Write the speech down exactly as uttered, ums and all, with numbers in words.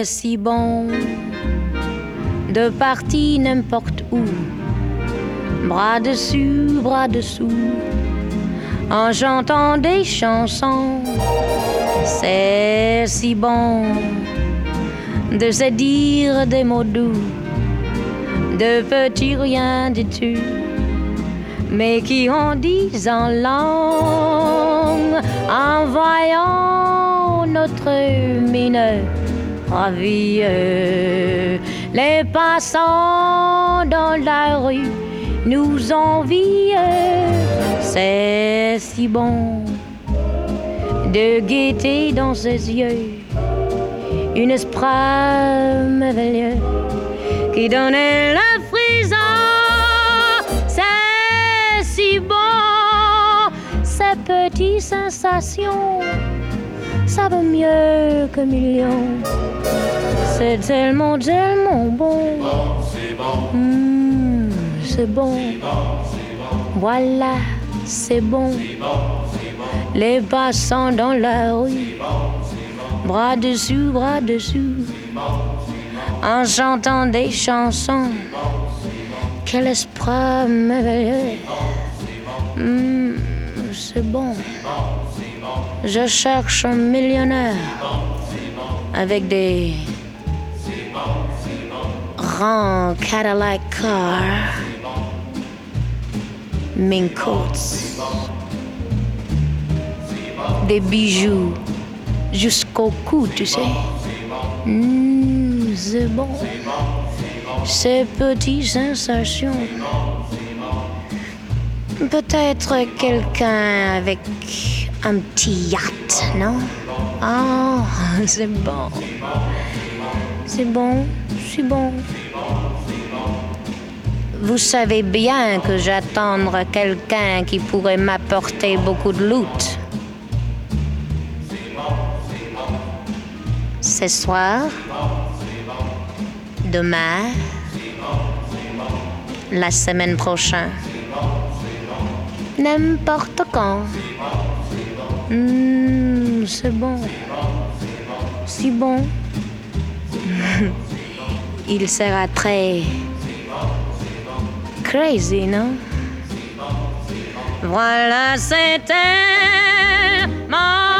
si bon de partir n'importe où, bras dessus, bras dessous, en chantant des chansons. C'est si bon de se dire des mots doux, de petits rien du tout, mais qui en disent en langue, en voyant notre mine ravie. Les passants dans la rue nous envient. C'est si bon de guetter dans ses yeux une esprit merveilleux qui donnait le frisson. C'est si bon, ces petites sensations, ça vaut mieux que millions. C'est tellement, tellement bon. C'est bon, Mmh, c'est bon. c'est bon, c'est bon, Voilà, c'est bon. c'est bon, c'est bon, Les passants dans la rue, c'est bon, c'est bon, bras dessus, bras dessous, en chantant des chansons. Quel esprit merveilleux. Mmh, c'est bon. Je cherche un millionnaire avec des grands Cadillac cars, mink coats, des bijoux jusqu'au cou, tu sais. Mmh, c'est bon. Ces petites sensations. Peut-être quelqu'un avec un petit yacht, non? Ah, c'est bon. C'est bon, c'est bon. Vous savez bien que j'attends quelqu'un qui pourrait m'apporter beaucoup de loot. Ce soir, demain, la semaine prochaine, n'importe quand. Mmh, c'est bon. Si bon. Il sera très crazy, non? Voilà, c'est tellement